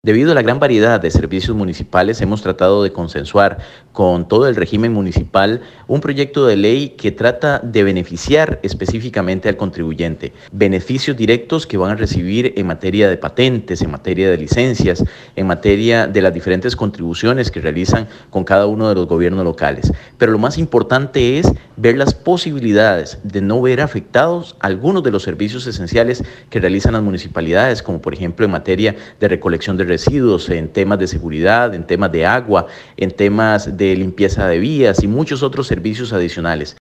Debido a la gran variedad de servicios municipales, hemos tratado de consensuar con todo el régimen municipal un proyecto de ley que trata de beneficiar específicamente al contribuyente. Beneficios directos que van a recibir en materia de patentes, en materia de licencias, en materia de las diferentes contribuciones que realizan con cada uno de los gobiernos locales. Pero lo más importante es ver las posibilidades de no ver afectados algunos de los servicios esenciales que realizan las municipalidades, como por ejemplo en materia de recolección de residuos, en temas de seguridad, en temas de agua, en temas de limpieza de vías y muchos otros servicios adicionales.